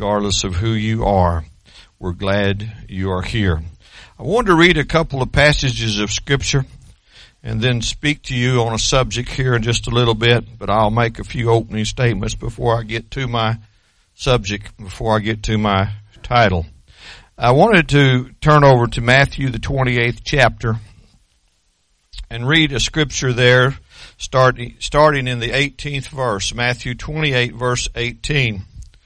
regardless of who you are. We're glad you are here. I want to read a couple of passages of Scripture and then speak to you on a subject here in just a little bit, but I'll make a few opening statements before I get to my subject, before I get to my title. I wanted to turn over to Matthew, the 28th chapter, and read a scripture there starting in the 18th verse, Matthew 28 verse 18.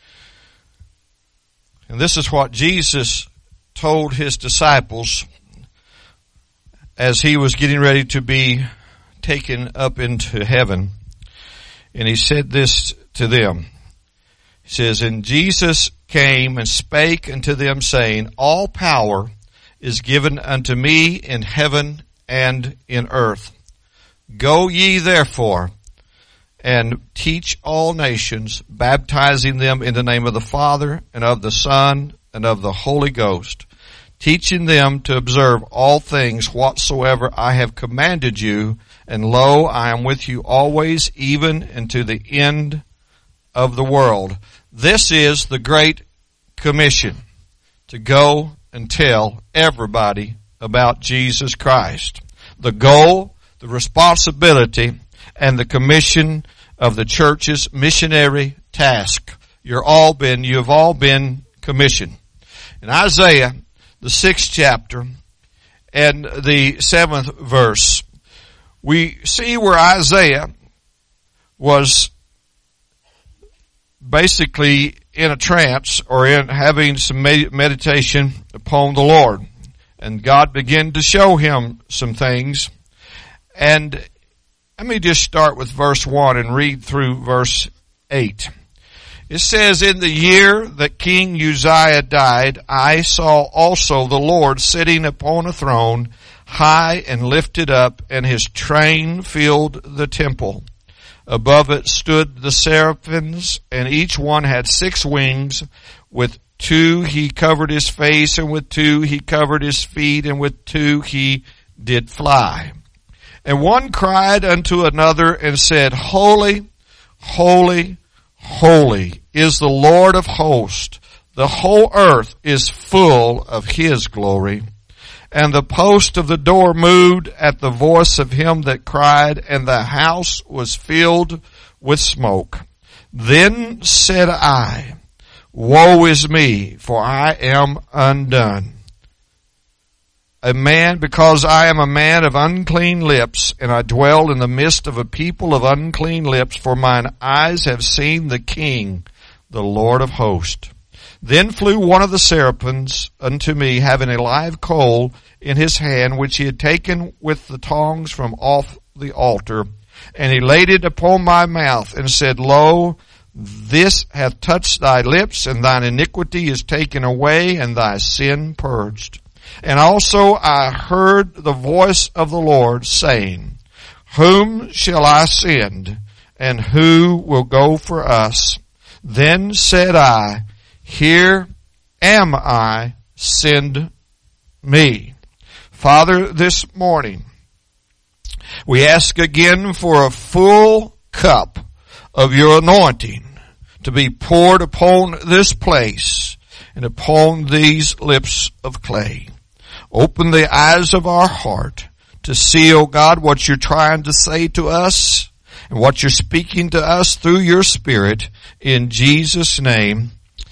And this is what Jesus told his disciples as he was getting ready to be taken up into heaven. And he said this to them. He says, "And Jesus came and spake unto them, saying, All power is given unto me in heaven and in earth. Go ye therefore and teach all nations, baptizing them in the name of the Father and of the Son and of the Holy Ghost, teaching them to observe all things whatsoever I have commanded you. And lo, I am with you always, even unto the end of the world." This is the Great Commission, to go and tell everybody about Jesus Christ. The goal, the responsibility, and the commission of the church's missionary task. You have all been commissioned. In Isaiah, the 6th chapter and the 7th verse, we see where Isaiah was basically in a trance or in having some meditation upon the Lord. And God began to show him some things. And let me just start with verse 1 and read through verse 8. It says, "In the year that King Uzziah died, I saw also the Lord sitting upon a throne, high and lifted up, and his train filled the temple. Above it stood the seraphims, and each one had 6 wings. With 2 he covered his face, and with 2 he covered his feet, and with 2 he did fly. And one cried unto another and said, Holy, holy, holy is the Lord of hosts. The whole earth is full of his glory. And the post of the door moved at the voice of him that cried, and the house was filled with smoke. Then said I, Woe is me, for I am undone, because I am a man of unclean lips, and I dwell in the midst of a people of unclean lips, for mine eyes have seen the King, the Lord of hosts. Then flew one of the seraphims unto me, having a live coal in his hand, which he had taken with the tongs from off the altar. And he laid it upon my mouth, and said, Lo, this hath touched thy lips, and thine iniquity is taken away, and thy sin purged. And also I heard the voice of the Lord saying, Whom shall I send, and who will go for us? Then said I, Here am I, send me. Father, this morning, we ask again for a full cup of your anointing to be poured upon this place and upon these lips of clay. Open the eyes of our heart to see, O God, what you're trying to say to us and what you're speaking to us through your Spirit. In Jesus' name,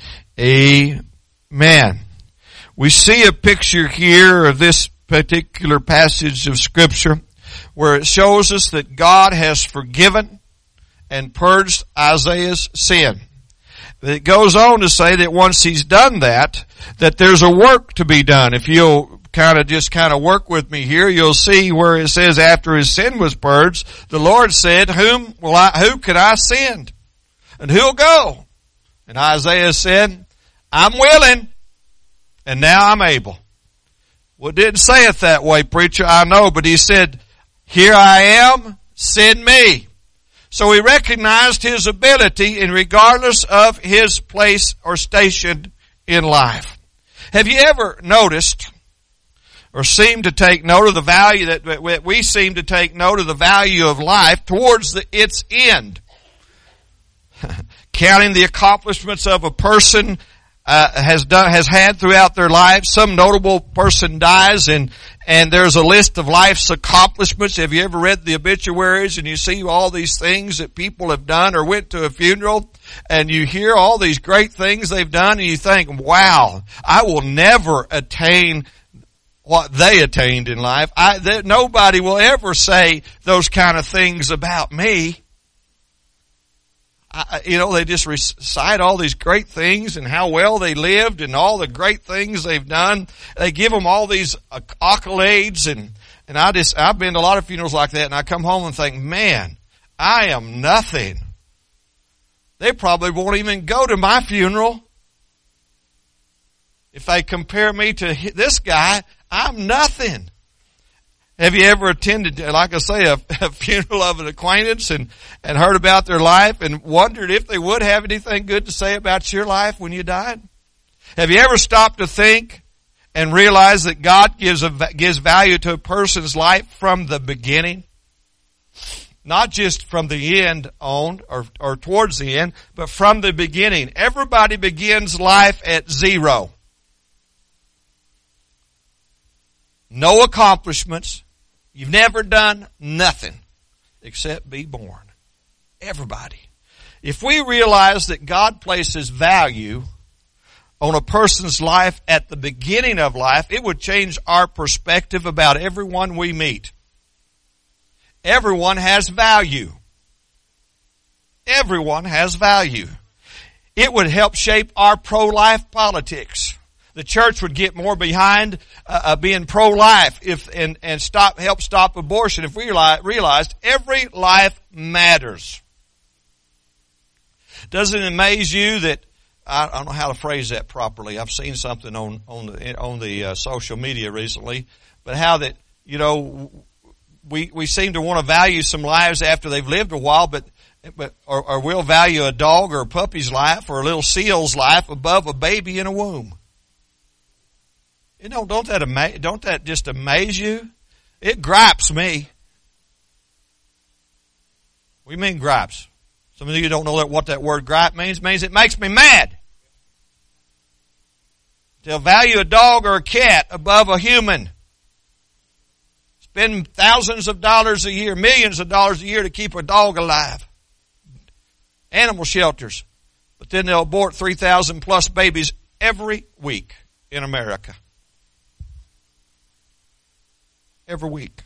amen. We see a picture here of this particular passage of Scripture where it shows us that God has forgiven and purged Isaiah's sin. It goes on to say that once he's done that there's a work to be done. If you'll kind of work with me here, you'll see where it says after his sin was purged, the Lord said, who could I send? And who'll go? And Isaiah said, I'm willing, and now I'm able. Well, it didn't say it that way, preacher, I know, but he said, Here I am, send me. So he recognized his ability and regardless of his place or station in life. Have you ever noticed or seemed to take note of the value that we seem to take note of the value of life towards its end? Counting the accomplishments of a person has had throughout their lives. Some notable person dies and there's a list of life's accomplishments. Have you ever read the obituaries and you see all these things that people have done, or went to a funeral and you hear all these great things they've done and you think, wow, I will never attain what they attained in life. Nobody will ever say those kind of things about me. They just recite all these great things and how well they lived and all the great things they've done. They give them all these accolades, and I've been to a lot of funerals like that, and I come home and think, man, I am nothing. They probably won't even go to my funeral. If they compare me to this guy, I'm nothing. Have you ever attended, like I say, a funeral of an acquaintance and heard about their life and wondered if they would have anything good to say about your life when you died? Have you ever stopped to think and realize that God gives value to a person's life from the beginning? Not just from the end on or towards the end, but from the beginning. Everybody begins life at zero. No accomplishments. You've never done nothing except be born. Everybody. If we realize that God places value on a person's life at the beginning of life, it would change our perspective about everyone we meet. Everyone has value. Everyone has value. It would help shape our pro-life politics. The church would get more behind being pro-life and help stop abortion if we realized every life matters. Doesn't it amaze you that I don't know how to phrase that properly. I've seen something on the social media recently, but how that we seem to want to value some lives after they've lived a while, but we'll value a dog or a puppy's life or a little seal's life above a baby in a womb. Don't that just amaze you? It gripes me. What do you mean gripes? Some of you don't know what that word gripe means. It means it makes me mad. To value a dog or a cat above a human. Spend thousands of dollars a year, millions of dollars a year to keep a dog alive. Animal shelters. But then they'll abort 3,000 plus babies every week in America. Every week.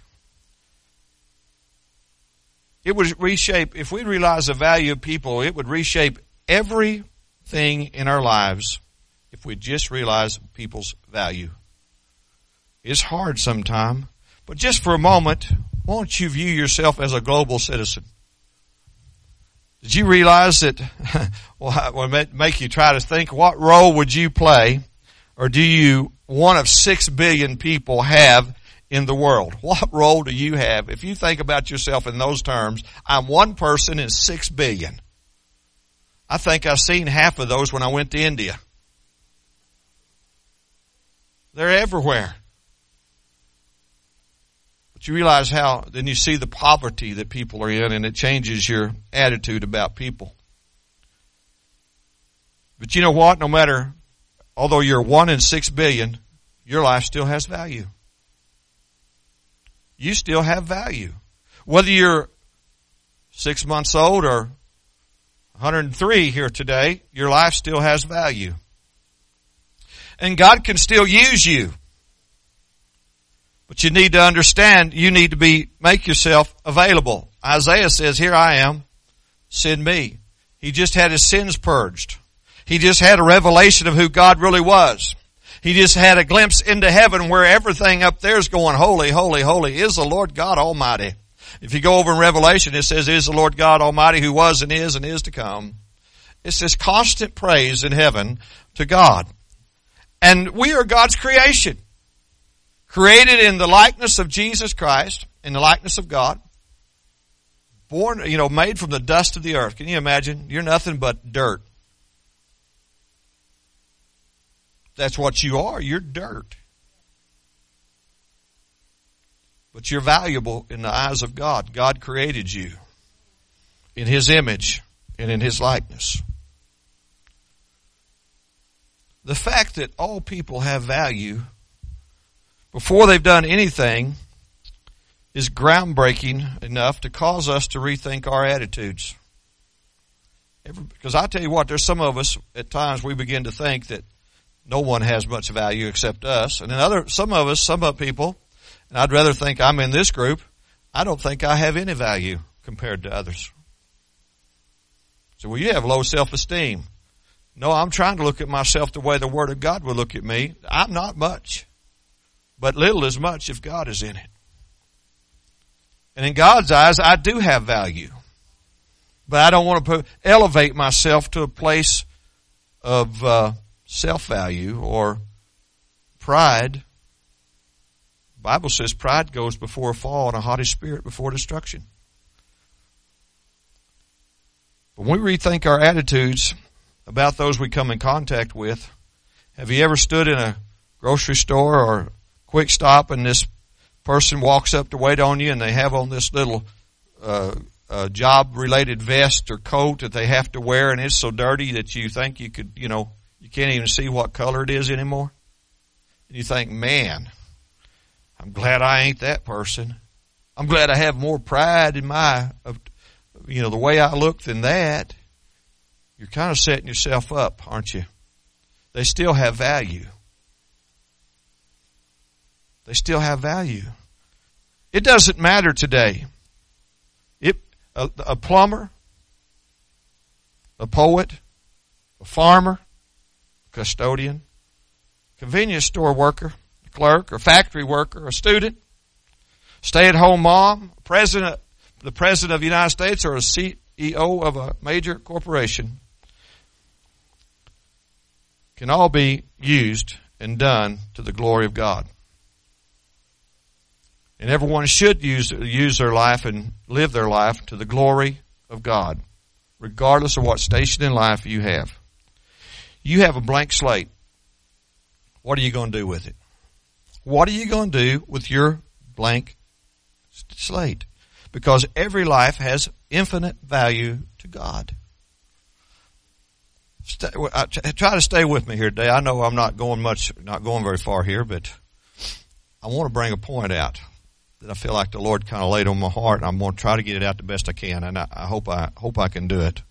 It would reshape, if we realize the value of people, it would reshape everything in our lives if we just realize people's value. It's hard sometimes, but just for a moment, won't you view yourself as a global citizen? Did you realize that, it make you try to think, what role would you play, or do you, one of 6 billion people, have in the world? What role do you have? If you think about yourself in those terms, I'm one person in 6 billion. I think I've seen half of those when I went to India. They're everywhere. But you realize then you see the poverty that people are in, and it changes your attitude about people. But you know what? Although you're 1 in 6 billion, your life still has value. You still have value. Whether you're 6 months old or 103 here today, your life still has value. And God can still use you. But you need to understand, you need to make yourself available. Isaiah says, here I am, send me. He just had his sins purged. He just had a revelation of who God really was. He just had a glimpse into heaven where everything up there is going, holy, holy, holy is the Lord God Almighty. If you go over in Revelation, it says, is the Lord God Almighty who was and is to come. It's this constant praise in heaven to God. And we are God's creation. Created in the likeness of Jesus Christ, in the likeness of God. Born, made from the dust of the earth. Can you imagine? You're nothing but dirt. That's what you are. You're dirt. But you're valuable in the eyes of God. God created you in His image and in His likeness. the fact that all people have value before they've done anything is groundbreaking enough to cause us to rethink our attitudes. Because I tell you what, there's some of us, at times we begin to think that no one has much value except us. And then some people, and I'd rather think I'm in this group, I don't think I have any value compared to others. So, well, you have low self-esteem. No, I'm trying to look at myself the way the Word of God would look at me. I'm not much. But little is much if God is in it. And in God's eyes, I do have value. But I don't want to elevate myself to a place of self-value or pride. The Bible says pride goes before a fall and a haughty spirit before destruction. When we rethink our attitudes about those we come in contact with, have you ever stood in a grocery store or quick stop and this person walks up to wait on you and they have on this little job-related vest or coat that they have to wear, and it's so dirty that you think you could, you can't even see what color it is anymore? And you think, man, I'm glad I ain't that person. I'm glad I have more pride in the way I look than that. You're kind of setting yourself up, aren't you? They still have value. They still have value. It doesn't matter today. A plumber, a poet, a farmer, a custodian, convenience store worker, a clerk, or factory worker, a student, stay-at-home mom, the president of the United States, or a CEO of a major corporation can all be used and done to the glory of God. And everyone should use their life and live their life to the glory of God, regardless of what station in life you have. You have a blank slate. What are you going to do with it? What are you going to do with your blank slate? Because every life has infinite value to God. Try to stay with me here today. I know I'm not going very far here, but I want to bring a point out that I feel like the Lord kind of laid on my heart, and I'm going to try to get it out the best I can, and I hope I can do it.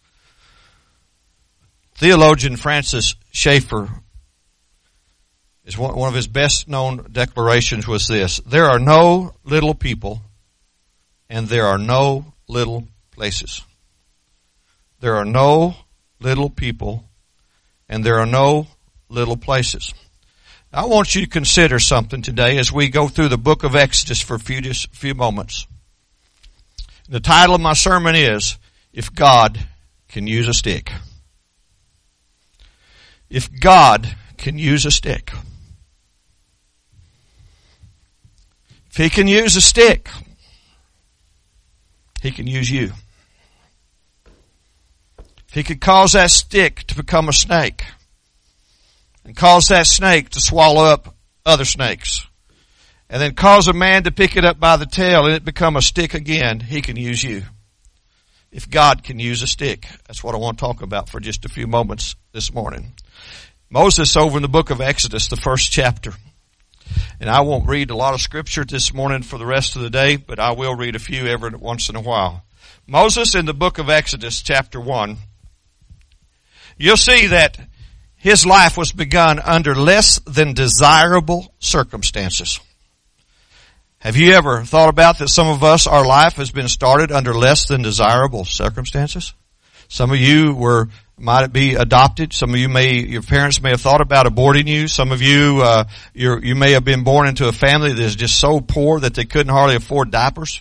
Theologian Francis Schaeffer, is one of his best known declarations was this: there are no little people and there are no little places. There are no little people and there are no little places. I want you to consider something today as we go through the book of Exodus for a few moments. The title of my sermon is, If God Can Use a Stick. If God can use a stick. If He can use a stick, He can use you. If He could cause that stick to become a snake, and cause that snake to swallow up other snakes, and then cause a man to pick it up by the tail and it become a stick again, He can use you. If God can use a stick. That's what I want to talk about for just a few moments this morning. Moses, over in the book of Exodus, the first chapter. And I won't read a lot of scripture this morning for the rest of the day, but I will read a few every once in a while. Moses, in the book of Exodus, chapter 1, you'll see that his life was begun under less than desirable circumstances. Have you ever thought about that some of us, our life has been started under less than desirable circumstances? Some of you might be adopted. Some of you your parents may have thought about aborting you. Some of you, you may have been born into a family that is just so poor that they couldn't hardly afford diapers.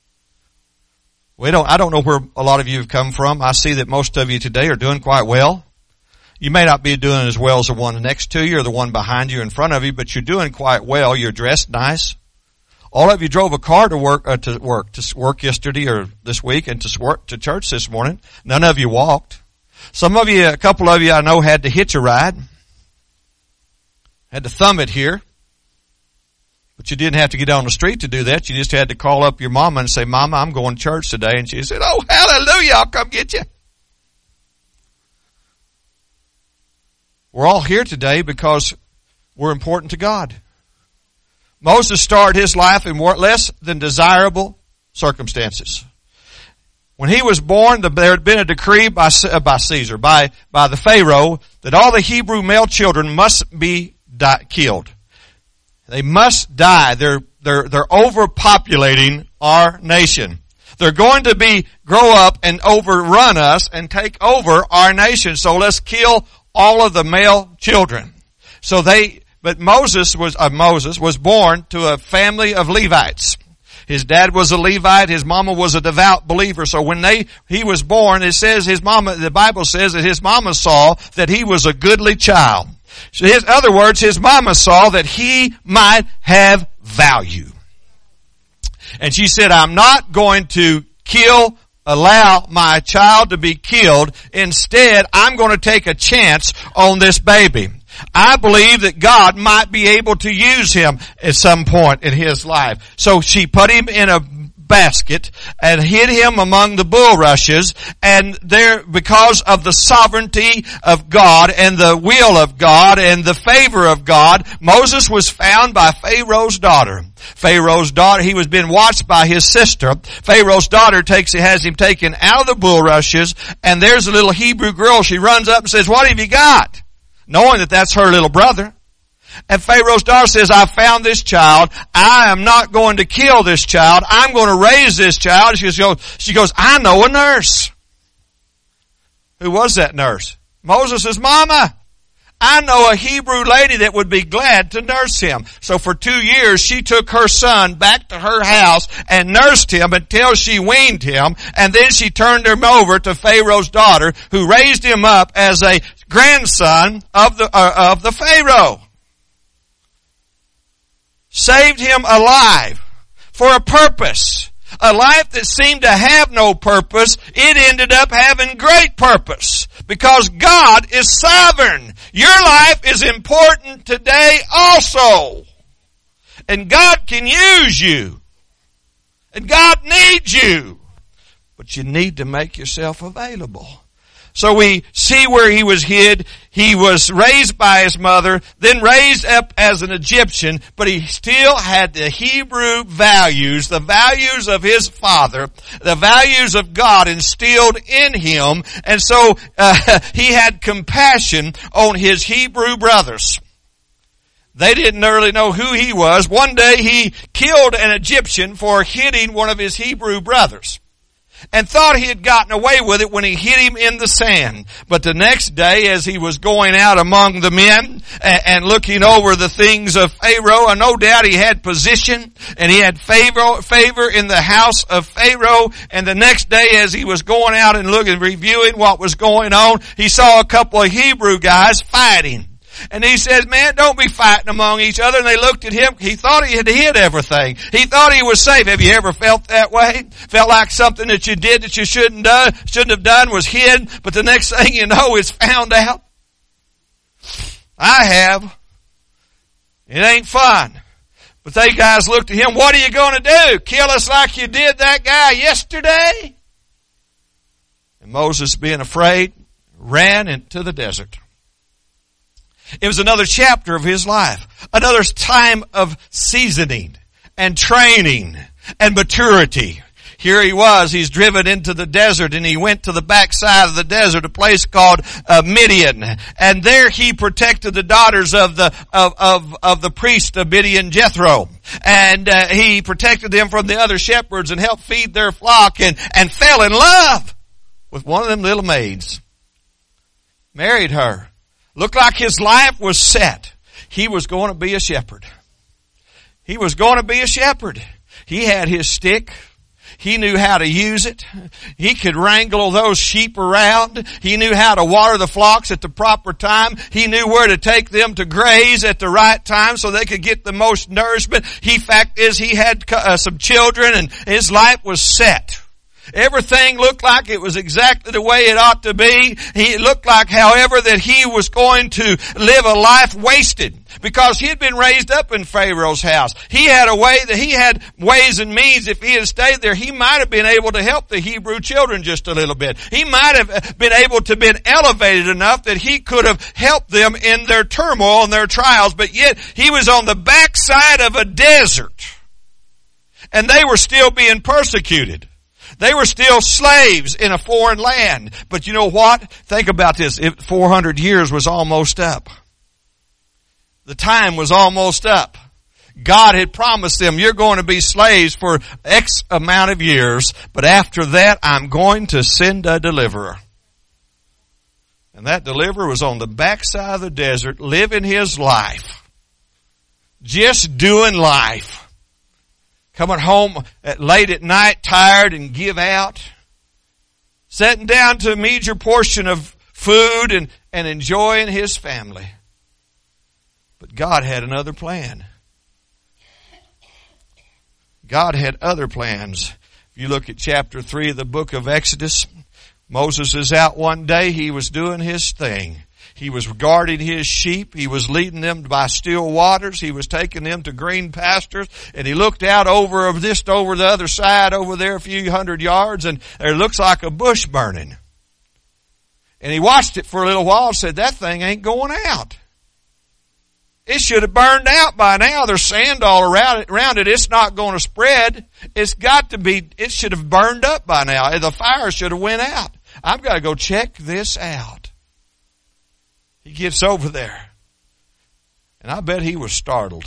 I don't know where a lot of you have come from. I see that most of you today are doing quite well. You may not be doing as well as the one next to you or the one behind you in front of you, but you're doing quite well. You're dressed nice. All of you drove a car to work yesterday or this week and to church this morning. None of you walked. A couple of you I know had to hitch a ride. Had to thumb it here. But you didn't have to get on the street to do that. You just had to call up your mama and say, Mama, I'm going to church today. And she said, oh, hallelujah, I'll come get you. We're all here today because we're important to God. Moses started his life in less than desirable circumstances. When he was born, there had been a decree by Caesar, by the Pharaoh, that all the Hebrew male children must be killed. They must die. They're overpopulating our nation. They're going to grow up and overrun us and take over our nation. So let's kill all of the male children. But Moses was born to a family of Levites. His dad was a Levite. His mama was a devout believer. So when he was born, the Bible says that his mama saw that he was a goodly child. So in other words, his mama saw that he might have value. And she said, I'm not going to allow my child to be killed. Instead, I'm going to take a chance on this baby. I believe that God might be able to use him at some point in his life. So she put him in a basket and hid him among the bulrushes, and because of the sovereignty of God and the will of God and the favor of God, Moses was found by Pharaoh's daughter. Pharaoh's daughter, he was being watched by his sister. Pharaoh's daughter has him taken out of the bulrushes, and there's a little Hebrew girl. She runs up and says, "What have you got?" Knowing that that's her little brother. And Pharaoh's daughter says, I found this child. I am not going to kill this child. I'm going to raise this child. She goes, I know a nurse. Who was that nurse? Moses' mama. I know a Hebrew lady that would be glad to nurse him. So for 2 years, she took her son back to her house and nursed him until she weaned him. And then she turned him over to Pharaoh's daughter, who raised him up as a grandson of the Pharaoh. Saved him alive for a purpose. A life that seemed to have no purpose, it ended up having great purpose. Because God is sovereign. Your life is important today also. And God can use you. And God needs you. But you need to make yourself available. So we see where he was hid. He was raised by his mother, then raised up as an Egyptian, but he still had the Hebrew values, the values of his father, the values of God instilled in him. And so he had compassion on his Hebrew brothers. They didn't really know who he was. One day he killed an Egyptian for hitting one of his Hebrew brothers, and thought he had gotten away with it when he hit him in the sand. But the next day, as he was going out among the men and looking over the things of Pharaoh, and no doubt he had position and he had favor in the house of Pharaoh. And the next day, as he was going out and looking, reviewing what was going on, he saw a couple of Hebrew guys fighting. And he says, man, don't be fighting among each other. And they looked at him. He thought he had hid everything. He thought he was safe. Have you ever felt that way? Felt like something that you did that you shouldn't have done was hid, but the next thing you know it's found out? I have. It ain't fun. But they guys looked at him. What are you going to do? Kill us like you did that guy yesterday? And Moses, being afraid, ran into the desert. It was another chapter of his life. Another time of seasoning and training and maturity. Here he was, he's driven into the desert, and he went to the backside of the desert, a place called Midian. And there he protected the daughters of the priest of Midian, Jethro. And he protected them from the other shepherds and helped feed their flock, and fell in love with one of them little maids. Married her. Looked like his life was set. He was going to be a shepherd. He was going to be a shepherd. He had his stick. He knew how to use it. He could wrangle those sheep around. He knew how to water the flocks at the proper time. He knew where to take them to graze at the right time so they could get the most nourishment. Fact is, he had some children, and his life was set. Everything looked like it was exactly the way it ought to be. It looked like, however, that he was going to live a life wasted because he had been raised up in Pharaoh's house. He had ways and means. If he had stayed there, he might have been able to help the Hebrew children just a little bit. He might have been able to been elevated enough that he could have helped them in their turmoil and their trials, but yet he was on the backside of a desert. And they were still being persecuted. They were still slaves in a foreign land. But you know what? Think about this. 400 years was almost up. The time was almost up. God had promised them, you're going to be slaves for X amount of years, but after that, I'm going to send a deliverer. And that deliverer was on the backside of the desert, living his life. Just doing life. Coming home late at night, tired and give out. Sitting down to a meager portion of food and enjoying his family. But God had another plan. God had other plans. If you look at chapter 3 of the book of Exodus, Moses is out one day. He was doing his thing. He was guarding his sheep. He was leading them by still waters. He was taking them to green pastures. And he looked out over the other side over there a few hundred yards, and there looks like a bush burning. And he watched it for a little while and said, that thing ain't going out. It should have burned out by now. There's sand all around it. It's not going to spread. It should have burned up by now. The fire should have went out. I've got to go check this out. He gets over there. And I bet he was startled.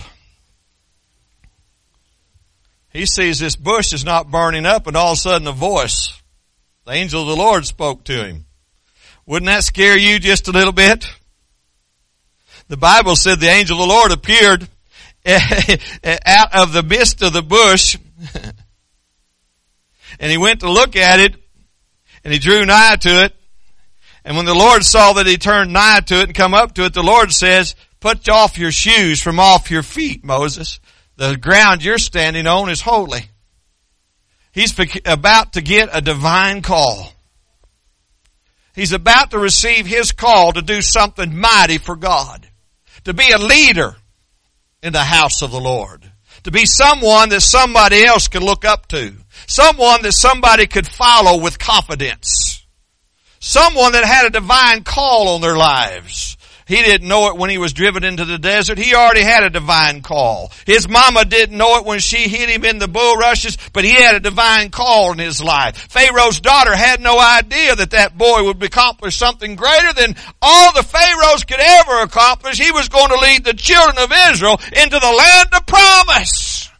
He sees this bush is not burning up, and all of a sudden a voice, the angel of the Lord, spoke to him. Wouldn't that scare you just a little bit? The Bible said the angel of the Lord appeared out of the midst of the bush. And he went to look at it, and he drew nigh to it. And when the Lord saw that he turned nigh to it and come up to it, the Lord says, put off your shoes from off your feet, Moses. The ground you're standing on is holy. He's about to get a divine call. He's about to receive his call to do something mighty for God. To be a leader in the house of the Lord. To be someone that somebody else could look up to. Someone that somebody could follow with confidence. Someone that had a divine call on their lives. He didn't know it when he was driven into the desert. He already had a divine call. His mama didn't know it when she hit him in the bulrushes, but he had a divine call in his life. Pharaoh's daughter had no idea that boy would accomplish something greater than all the Pharaohs could ever accomplish. He was going to lead the children of Israel into the land of promise.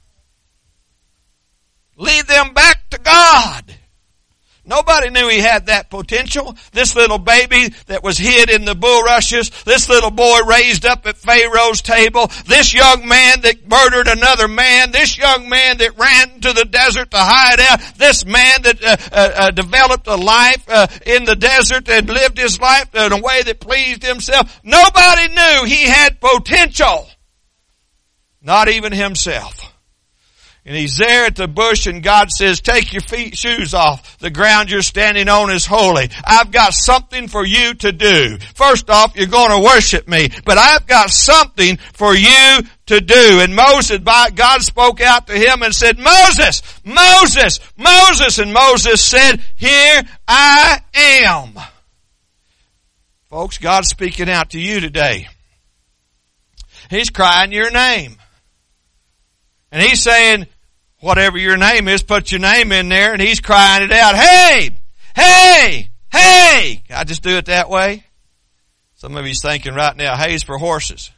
Lead them back to God. Nobody knew he had that potential. This little baby that was hid in the bulrushes, this little boy raised up at Pharaoh's table, this young man that murdered another man, this young man that ran to the desert to hide out, this man that developed a life in the desert and lived his life in a way that pleased himself. Nobody knew he had potential. Not even himself. And he's there at the bush, and God says, take your shoes off. The ground you're standing on is holy. I've got something for you to do. First off, you're going to worship me, but I've got something for you to do. And God spoke out to him and said, Moses, Moses, Moses. And Moses said, here I am. Folks, God's speaking out to you today. He's crying your name. And he's saying, whatever your name is, put your name in there, and he's crying it out. Hey! Hey! Hey! Can I just do it that way? Some of you's thinking right now, hay's for horses.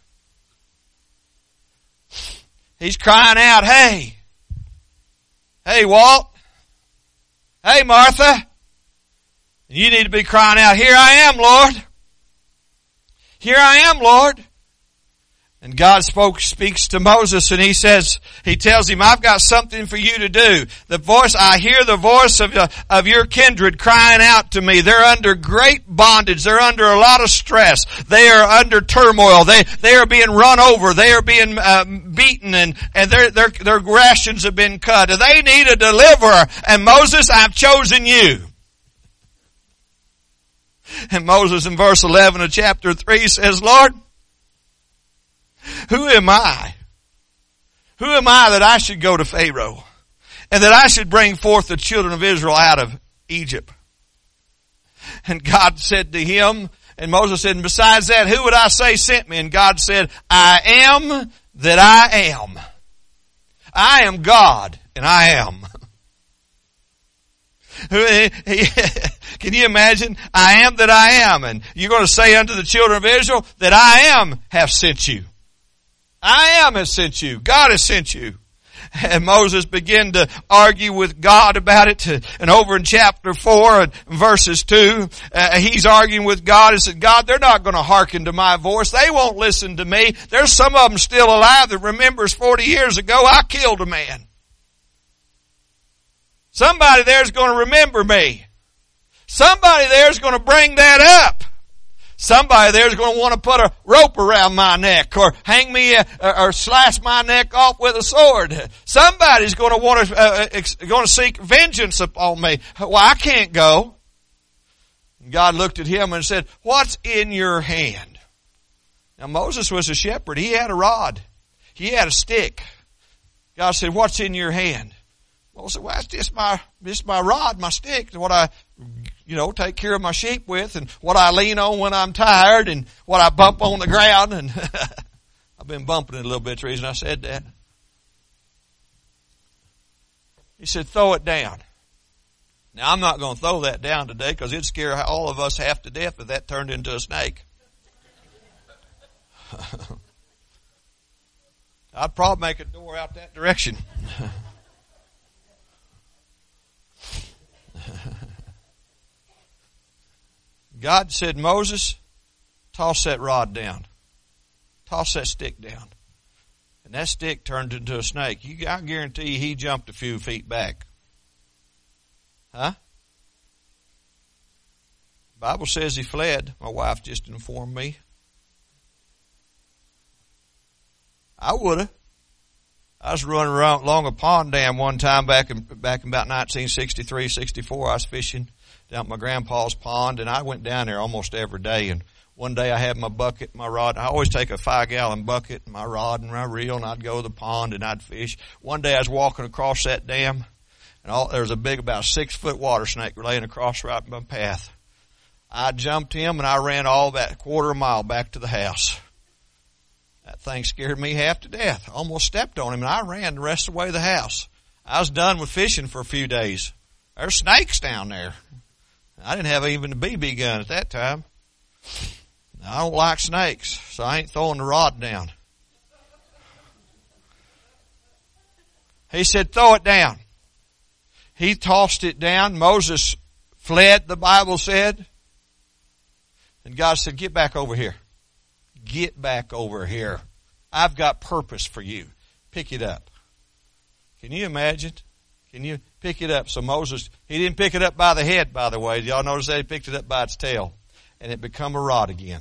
He's crying out, hey! Hey, Walt! Hey, Martha! And you need to be crying out, here I am, Lord! Here I am, Lord! And God speaks to Moses, and he tells him, I've got something for you to do. I hear the voice of your kindred crying out to me. They're under great bondage. They're under a lot of stress. They are under turmoil. They are being run over. They are being beaten, and their rations have been cut. They need a deliverer. And Moses, I've chosen you. And Moses in verse 11 of chapter 3 says, Lord, who am I? Who am I that I should go to Pharaoh and that I should bring forth the children of Israel out of Egypt? And God said to him, and Moses said, and besides that, who would I say sent me? And God said, I am that I am. I am God, and I am. Can you imagine? I am that I am. And you're going to say unto the children of Israel that I am have sent you. I am has sent you. God has sent you. And Moses began to argue with God about it. And over in chapter 4 and verses 2, he's arguing with God and said, God, they're not going to hearken to my voice. They won't listen to me. There's some of them still alive that remembers 40 years ago I killed a man. Somebody there's going to remember me. Somebody there's going to bring that up. Somebody there's going to want to put a rope around my neck or hang me or slash my neck off with a sword. Somebody's going to want to seek vengeance upon me. Well, I can't go. And God looked at him and said, what's in your hand? Now Moses was a shepherd. He had a rod. He had a stick. God said, what's in your hand? Moses said, well, it's just my rod, my stick, what I take care of my sheep with, and what I lean on when I'm tired, and what I bump on the ground. And I've been bumping it a little bit, the reason I said that. He said, throw it down. Now, I'm not going to throw that down today because it'd scare all of us half to death if that turned into a snake. I'd probably make a door out that direction. God said, Moses, toss that rod down. Toss that stick down. And that stick turned into a snake. I guarantee you he jumped a few feet back. Huh? The Bible says he fled. My wife just informed me. I would have. I was running around along a pond dam one time back in about 1963, 64. I was fishing down at my grandpa's pond, and I went down there almost every day. And one day I had my bucket, my rod. I always take a 5-gallon bucket, my rod and my reel, and I'd go to the pond and I'd fish. One day I was walking across that dam, and there was a big, about 6-foot water snake laying across right my path. I jumped him, and I ran all that quarter mile back to the house. That thing scared me half to death. I almost stepped on him, and I ran the rest of the way to the house. I was done with fishing for a few days. There's snakes down there. I didn't have even a BB gun at that time. I don't like snakes, so I ain't throwing the rod down. He said, throw it down. He tossed it down. Moses fled, the Bible said. And God said, get back over here. Get back over here. I've got purpose for you. Pick it up. Can you imagine? Can you pick it up? So Moses, he didn't pick it up by the head, by the way. Y'all notice that? He picked it up by its tail. And it become a rod again.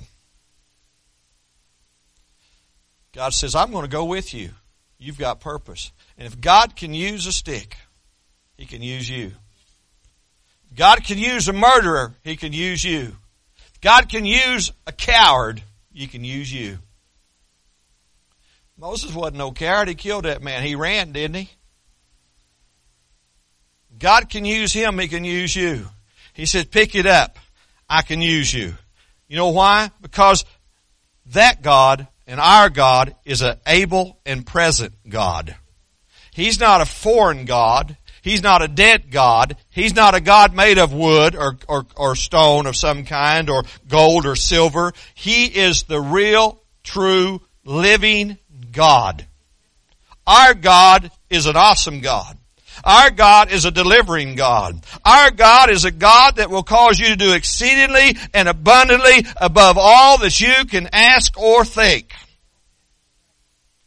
God says, I'm going to go with you. You've got purpose. And if God can use a stick, He can use you. If God can use a murderer, He can use you. If God can use a coward, He can use you. Moses wasn't no coward. He killed that man. He ran, didn't he? God can use him. He can use you. He said, pick it up. I can use you. You know why? Because that God and our God is an able and present God. He's not a foreign God. He's not a dead God. He's not a God made of wood or stone of some kind or gold or silver. He is the real, true, living God. Our God is an awesome God. Our God is a delivering God. Our God is a God that will cause you to do exceedingly and abundantly above all that you can ask or think.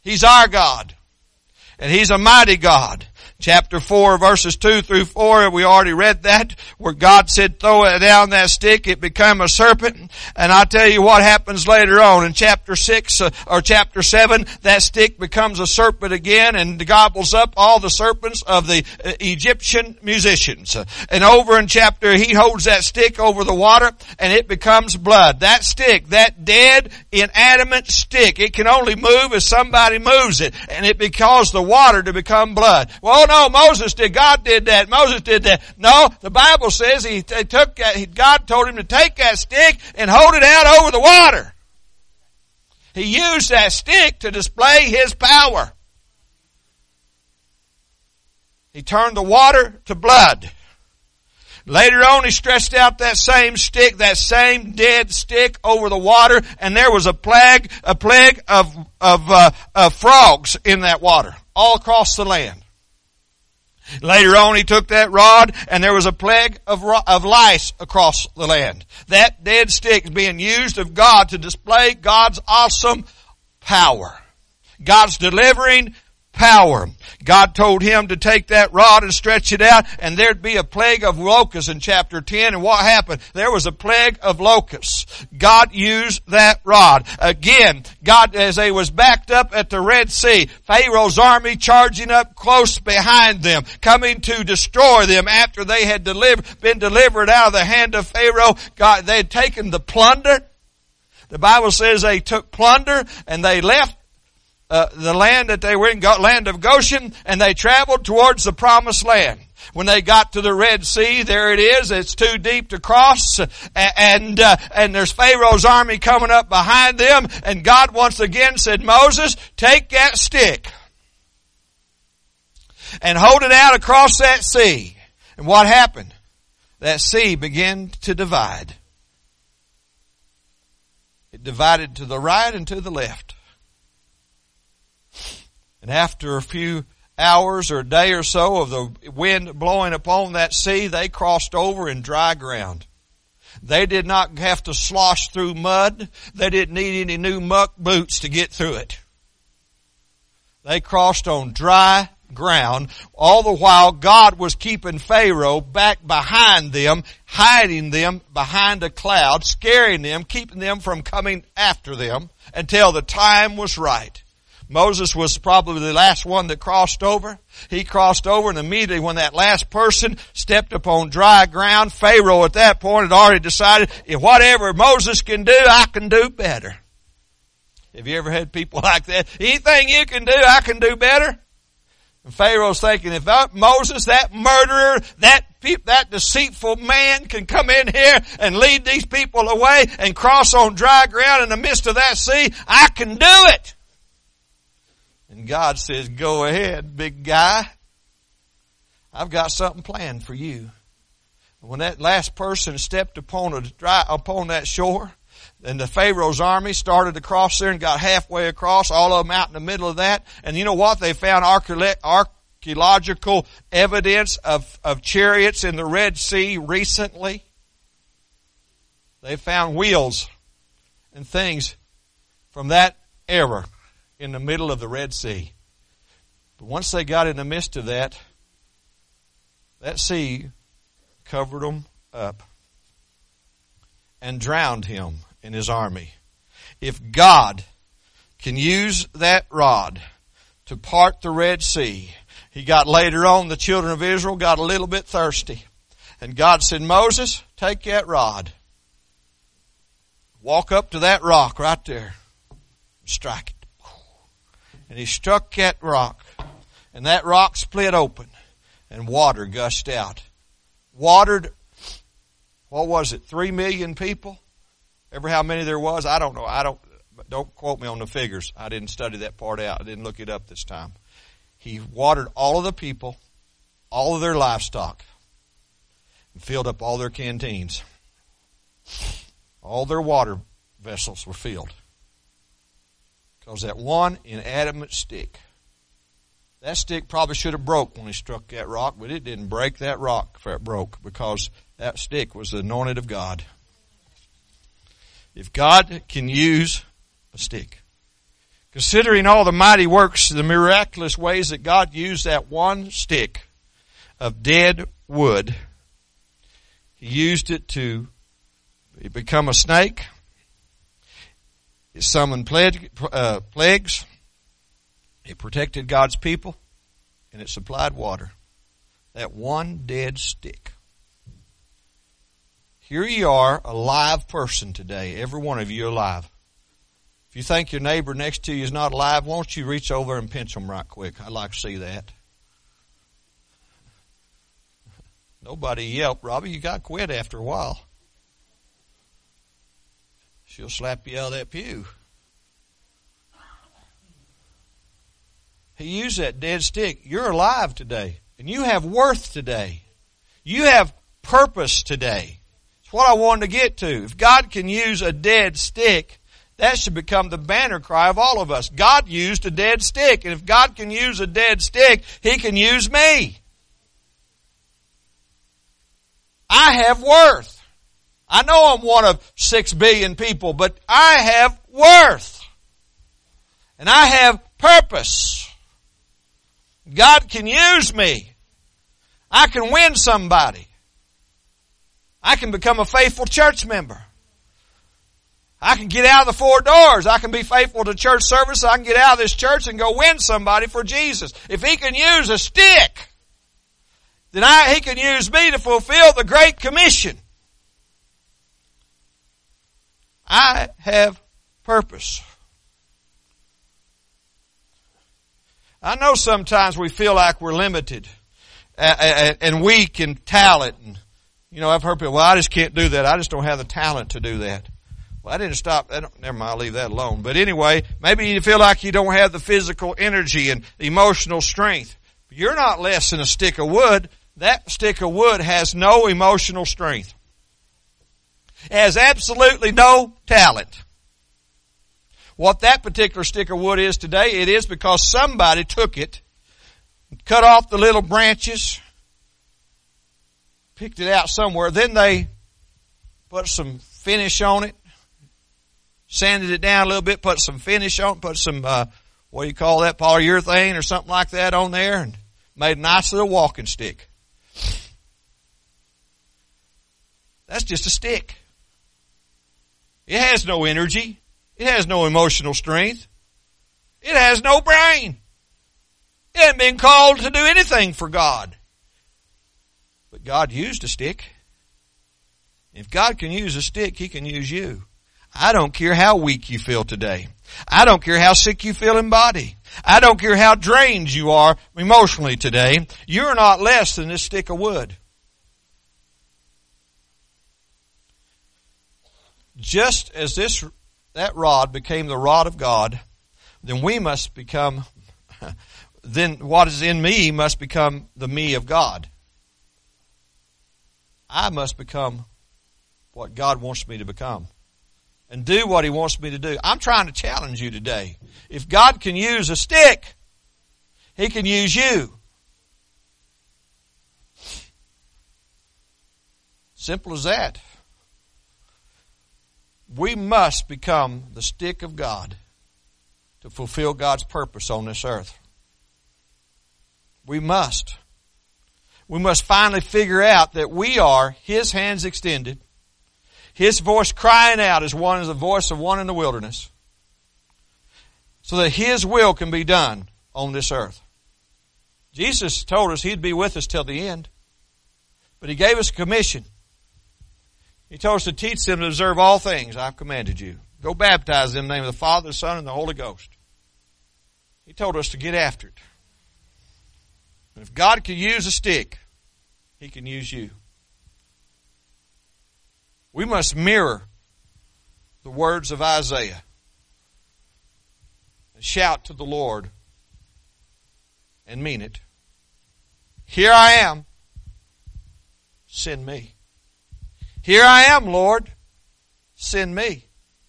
He's our God. And He's a mighty God. Chapter 4, verses 2 through 4, we already read that, where God said, throw it down that stick, it became a serpent. And I'll tell you what happens later on. In chapter 6, or chapter 7, that stick becomes a serpent again and gobbles up all the serpents of the Egyptian musicians. And over in chapter, he holds that stick over the water, and it becomes blood. That stick, that dead, inanimate stick, it can only move if somebody moves it. And it caused the water to become blood. Well, no, Moses did. God did that. Moses did that. No, the Bible says God told him to take that stick and hold it out over the water. He used that stick to display His power. He turned the water to blood. Later on, He stretched out that same stick, that same dead stick over the water, and there was a plague of frogs in that water all across the land. Later on, He took that rod, and there was a plague of lice across the land. That dead stick is being used of God to display God's awesome power. God's delivering power. God told him to take that rod and stretch it out, and there'd be a plague of locusts in chapter 10. And what happened? There was a plague of locusts. God used that rod. Again, God, as they was backed up at the Red Sea, Pharaoh's army charging up close behind them, coming to destroy them after they had been delivered out of the hand of Pharaoh. God, they had taken the plunder. The Bible says they took plunder and they left the land that they were in, land of Goshen, and they traveled towards the promised land. When they got to the Red Sea, there it is. It's too deep to cross, and there's Pharaoh's army coming up behind them. And God once again said, Moses, take that stick and hold it out across that sea. And what happened? That sea began to divide. It divided to the right and to the left. And after a few hours or a day or so of the wind blowing upon that sea, they crossed over in dry ground. They did not have to slosh through mud. They didn't need any new muck boots to get through it. They crossed on dry ground, all the while God was keeping Pharaoh back behind them, hiding them behind a cloud, scaring them, keeping them from coming after them until the time was right. Moses was probably the last one that crossed over. He crossed over, and immediately when that last person stepped upon dry ground, Pharaoh at that point had already decided, if whatever Moses can do, I can do better. Have you ever had people like that? Anything you can do, I can do better. And Pharaoh's thinking, if Moses, that murderer, that deceitful man can come in here and lead these people away and cross on dry ground in the midst of that sea, I can do it. And God says, go ahead, big guy. I've got something planned for you. When that last person stepped upon that shore, and the Pharaoh's army started to cross there and got halfway across, all of them out in the middle of that. And you know what? They found archaeological evidence of chariots in the Red Sea recently. They found wheels and things from that era in the middle of the Red Sea. But once they got in the midst of that sea covered them up and drowned him and his army. If God can use that rod to part the Red Sea, later on, the children of Israel got a little bit thirsty. And God said, Moses, take that rod. Walk up to that rock right there. Strike it. And he struck that rock. And that rock split open. And water gushed out. Watered, 3 million people? Ever how many there was? I don't know. Don't quote me on the figures. I didn't study that part out. I didn't look it up this time. He watered all of the people, all of their livestock, and filled up all their canteens. All their water vessels were filled. Because that one inanimate stick, that stick probably should have broke when he struck that rock, but it didn't break. That rock broke because that stick was the anointed of God. If God can use a stick, Considering all the mighty works, the miraculous ways that God used that one stick of dead wood, He used it to become a snake. It summoned plagues. It protected God's people. And it supplied water. That one dead stick. Here you are, a live person today. Every one of you alive. If you think your neighbor next to you is not alive, won't you reach over and pinch them right quick? I'd like to see that. Nobody yelped, Robbie, you got to quit after a while. She'll slap you out of that pew. He used that dead stick. You're alive today. And you have worth today. You have purpose today. It's what I wanted to get to. If God can use a dead stick, that should become the banner cry of all of us. God used a dead stick. And if God can use a dead stick, He can use me. I have worth. I know I'm one of 6 billion people, but I have worth. And I have purpose. God can use me. I can win somebody. I can become a faithful church member. I can get out of the 4 doors. I can be faithful to church service. I can get out of this church and go win somebody for Jesus. If He can use a stick, then He can use me to fulfill the Great Commission. I have purpose. I know sometimes we feel like we're limited and weak in talent. And, I've heard people, well, I just can't do that. I just don't have the talent to do that. Well, I didn't stop. Never mind, I'll leave that alone. But anyway, maybe you feel like you don't have the physical energy and emotional strength. But you're not less than a stick of wood. That stick of wood has no emotional strength. It has absolutely no talent. What that particular stick of wood is today, it is because somebody took it, cut off the little branches, picked it out somewhere, then they put some finish on it, sanded it down a little bit, put some finish on it, put some, what do you call that, polyurethane or something like that on there, and made a nice little walking stick. That's just a stick. It has no energy. It has no emotional strength. It has no brain. It hasn't been called to do anything for God. But God used a stick. If God can use a stick, He can use you. I don't care how weak you feel today. I don't care how sick you feel in body. I don't care how drained you are emotionally today. You're not less than this stick of wood. Just as that rod became the rod of God, then we must become, then what is in me must become the me of God. I must become what God wants me to become and do what He wants me to do. I'm trying to challenge you today. If God can use a stick, He can use you. Simple as that. We must become the stick of God to fulfill God's purpose on this earth. We must. We must finally figure out that we are His hands extended, His voice crying out as the voice of one in the wilderness, so that His will can be done on this earth. Jesus told us He'd be with us till the end, but He gave us a commission. He told us to teach them to observe all things I've commanded you. Go baptize them in the name of the Father, the Son, and the Holy Ghost. He told us to get after it. And if God can use a stick, He can use you. We must mirror the words of Isaiah and shout to the Lord and mean it. Here I am. Send me. Here I am, Lord. Send me.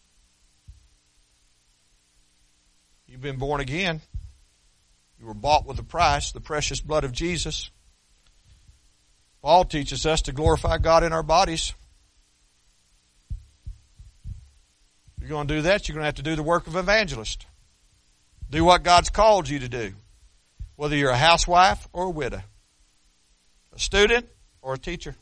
You've been born again. You were bought with a price, the precious blood of Jesus. Paul teaches us to glorify God in our bodies. If you're going to do that, you're going to have to do the work of evangelist. Do what God's called you to do. Whether you're a housewife or a widow. A student or a teacher.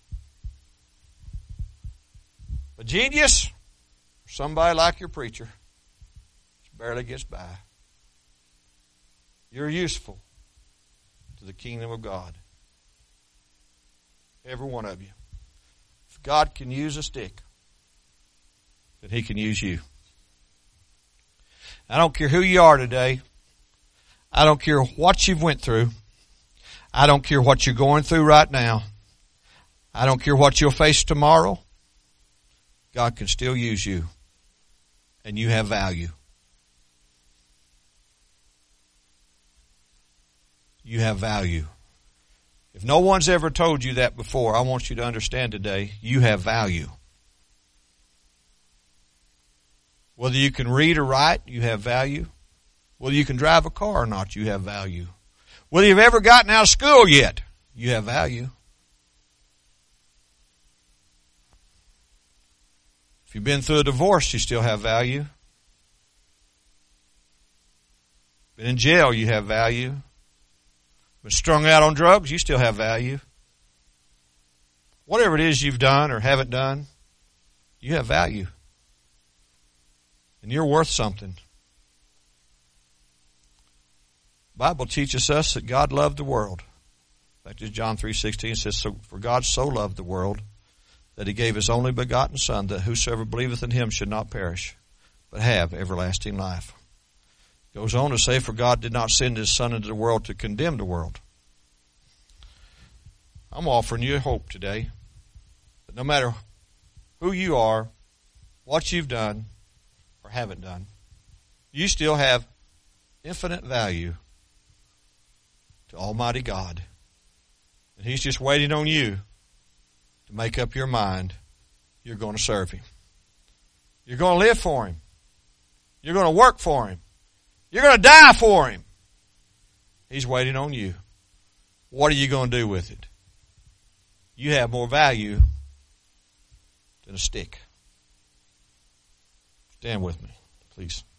A genius or somebody like your preacher. Just barely gets by. You're useful to the kingdom of God. Every one of you. If God can use a stick, then He can use you. I don't care who you are today. I don't care what you've went through. I don't care what you're going through right now. I don't care what you'll face tomorrow. God can still use you. And you have value. You have value. If no one's ever told you that before, I want you to understand today, you have value. Whether you can read or write, you have value. Whether you can drive a car or not, you have value. Whether you've ever gotten out of school yet, you have value. If you've been through a divorce, you still have value. Been in jail, you have value. Been strung out on drugs, you still have value. Whatever it is you've done or haven't done, you have value. And you're worth something. The Bible teaches us that God loved the world. In fact, John 3:16 says, "So for God so loved the world that He gave His only begotten Son, that whosoever believeth in Him should not perish, but have everlasting life." It goes on to say, "For God did not send His Son into the world to condemn the world." I'm offering you hope today that no matter who you are, what you've done or haven't done, you still have infinite value to Almighty God. And He's just waiting on you to make up your mind you're going to serve Him. You're going to live for Him. You're going to work for Him. You're going to die for Him. He's waiting on you. What are you going to do with it? You have more value than a stick. Stand with me, please.